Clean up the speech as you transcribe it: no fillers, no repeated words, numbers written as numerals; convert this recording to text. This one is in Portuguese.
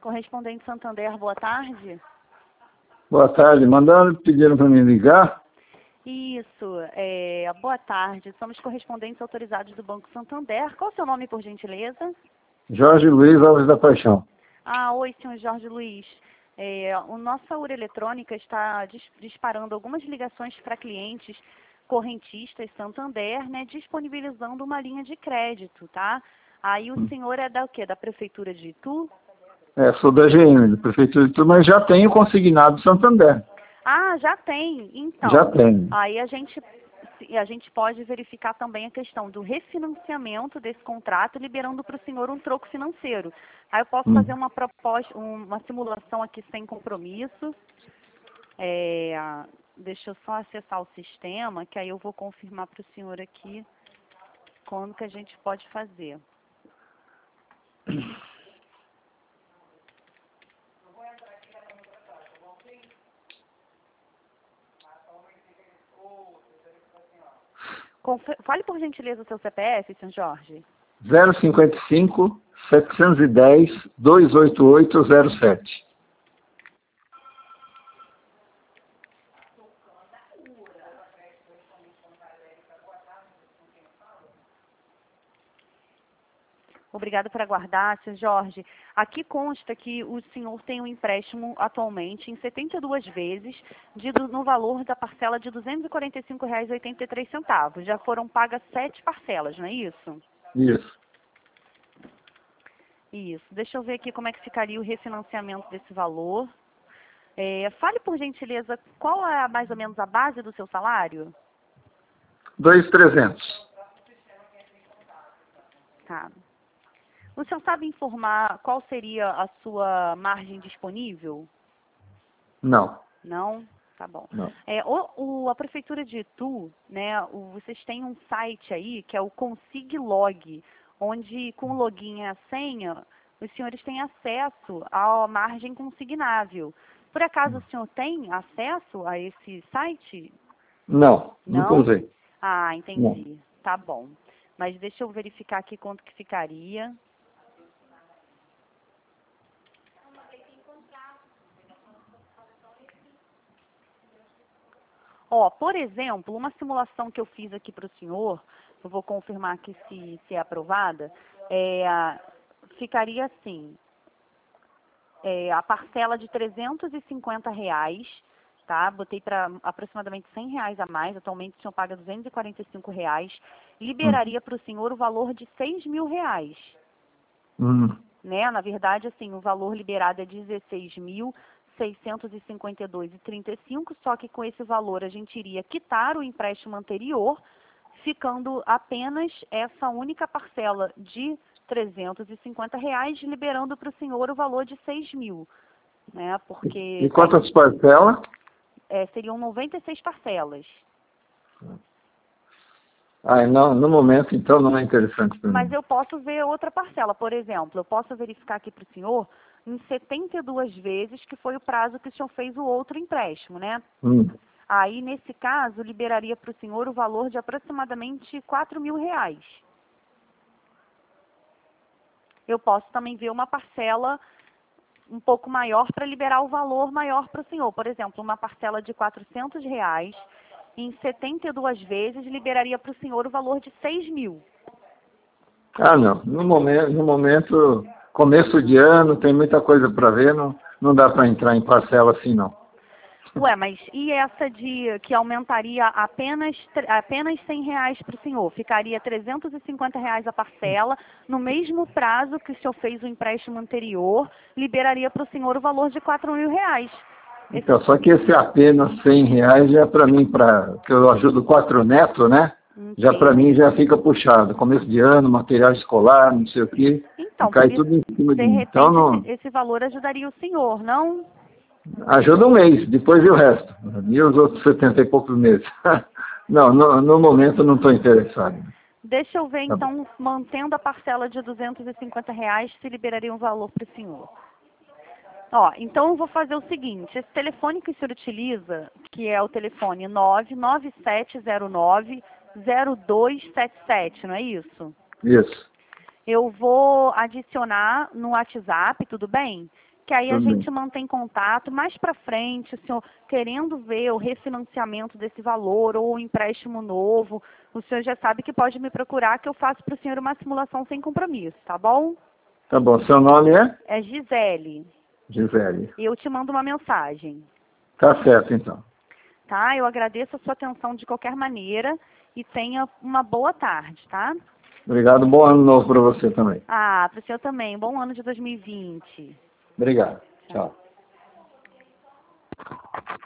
Correspondente Santander, boa tarde. Boa tarde. Pediram para me ligar? Isso, boa tarde. Somos correspondentes autorizados do Banco Santander. Qual o seu nome, por gentileza? Jorge Luiz Alves da Paixão. Oi, senhor Jorge Luiz. Nossa URA eletrônica está disparando algumas ligações para clientes correntistas Santander, né, disponibilizando uma linha de crédito, tá? Aí o senhor é da o quê? Da Prefeitura de Itu? Sou da GM, da Prefeitura de Itu, mas já tenho consignado Santander. Ah, já tem. Então, Já tenho. aí a gente pode verificar também a questão do refinanciamento desse contrato, liberando para o senhor um troco financeiro. Aí eu posso fazer uma proposta, uma simulação aqui sem compromisso. Deixa eu só acessar o sistema, que aí eu vou confirmar para o senhor aqui quando que a gente pode fazer. Fale por gentileza o seu CPF, senhor Jorge. 055 710 28807. Obrigada por aguardar, senhor Jorge. Aqui consta que o senhor tem um empréstimo atualmente em 72 vezes no valor da parcela de R$ 245,83. Já foram pagas 7 parcelas, não é isso? Isso. Isso. Deixa eu ver aqui como é que ficaria o refinanciamento desse valor. Fale, por gentileza, qual é mais ou menos a base do seu salário? 2.300. Tá. O senhor sabe informar qual seria a sua margem disponível? Não. Não? Tá bom. Não. A Prefeitura de Itu, né, vocês têm um site aí que é o Consiglog, onde com o login e a senha, os senhores têm acesso à margem consignável. Por acaso o senhor tem acesso a esse site? Não, nunca usei. Ah, entendi. Não. Tá bom. Mas deixa eu verificar aqui quanto que ficaria. Por exemplo, uma simulação que eu fiz aqui para o senhor, eu vou confirmar aqui se é aprovada, ficaria assim, a parcela de R$ 350, tá? Botei para aproximadamente R$ 100 a mais, atualmente o senhor paga R$ 245, liberaria para o senhor o valor de R$ 6.000. Né? Na verdade, assim, o valor liberado é R$ 16.652,35, só que com esse valor a gente iria quitar o empréstimo anterior, ficando apenas essa única parcela de R$ 350, liberando para o senhor o valor de R$ 6.000. Né? Porque E quantas parcelas? Seriam 96 parcelas. Não, no momento, então, não é interessante para mim. Mas eu posso ver outra parcela. Por exemplo, eu posso verificar aqui para o senhor em 72 vezes, que foi o prazo que o senhor fez o outro empréstimo, né? Aí, nesse caso, liberaria para o senhor o valor de aproximadamente R$ 4.000. Eu posso também ver uma parcela um pouco maior para liberar o valor maior para o senhor. Por exemplo, uma parcela de R$ 400, em 72 vezes, liberaria para o senhor o valor de R$ 6.000. Não. No momento, começo de ano, tem muita coisa para ver, não dá para entrar em parcela assim, não. Mas e essa que aumentaria apenas R$ 100 para o senhor? Ficaria R$ 350 a parcela, no mesmo prazo que o senhor fez o empréstimo anterior, liberaria para o senhor o valor de R$ 4.000. Então, só que esse apenas R$ 100 já para mim, que eu ajudo 4 netos, né? Já para mim já fica puxado. Começo de ano, material escolar, não sei o quê. Então, cai tudo em cima de mim. repente, Então, esse valor ajudaria o senhor, não? Ajuda um mês, depois e o resto. E os outros 70 e poucos meses. Não, no momento não estou interessado. Deixa eu ver, então, mantendo a parcela de R$ 250, se liberaria um valor para o senhor. Então eu vou fazer o seguinte, esse telefone que o senhor utiliza, que é o telefone 99709-0277, não é isso? Isso. Eu vou adicionar no WhatsApp, tudo bem? que aí a Tudo bem. gente mantém contato. Mais para frente, o senhor querendo ver o refinanciamento desse valor ou o empréstimo novo, o senhor já sabe que pode me procurar, que eu faço para o senhor uma simulação sem compromisso, tá bom? Tá bom. Seu nome é? É Gisele. Gisele. E eu te mando uma mensagem, Tá certo, então. tá? Eu agradeço a sua atenção de qualquer maneira e tenha uma boa tarde, tá? Obrigado. Bom ano novo para você também. Ah, para o senhor também. Bom ano de 2020. Obrigado. Tchau. Tchau.